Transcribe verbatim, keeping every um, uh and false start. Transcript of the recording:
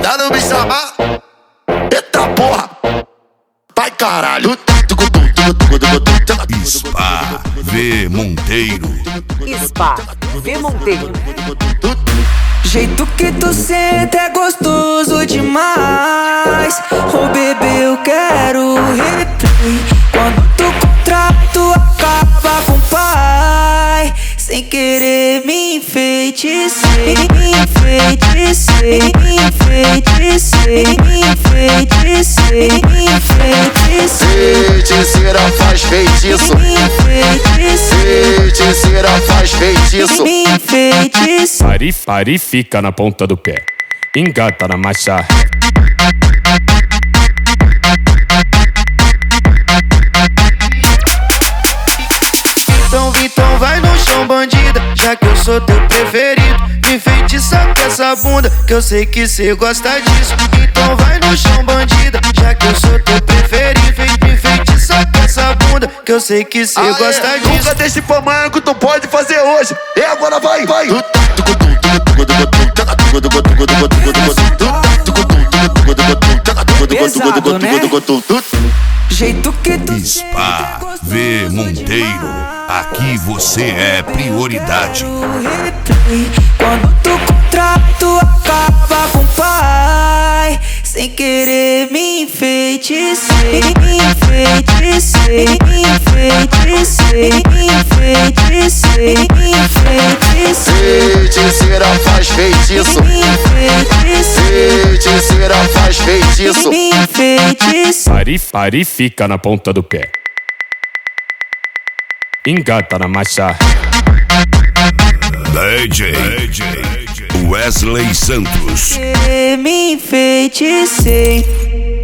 Pra não me chamar, eita porra, vai caralho. Spa V Monteiro. Spa V Monteiro. Jeito que tu senta é gostoso demais. Oh bebê, eu quero replay. Quando tu contrato acaba com o pai. Sem querer me enfeitecei, me enfeitecei, me enfeitecei, me enfeitecei, me enfeitecei. Feiticeira faz feitiço, Me enfeitecei, feiticeira faz feitiço. me enfeitecei. Pare, pare e fica na ponta do pé. Engata na marcha. Então, então vai no chão, bandida, já que eu sou teu preferido. Me enfeitiça com essa bunda, que eu sei que cê gosta disso. Então vai no chão, bandida, já que eu sou teu preferido. Me enfeitiça com essa bunda, que eu sei que cê gosta disso. Nunca deixe pra amanhã que tu pode fazer hoje. E agora vai, vai. Pesado, né? Jeito que tu Spa V Monteiro. Aqui você é prioridade. replay. Quando tu contrato acaba com o pai. Sem querer me enfeitecei, me enfeitecei, me enfeitecei, me enfeitecei, me enfeitecei. Feiticeira faz feitiço, Me enfeitecei, feiticeira faz feitiço. me enfeitecei. Pare, pare e fica na ponta do pé. Engata na marcha. D J Wesley Santos. Me enfeitecei.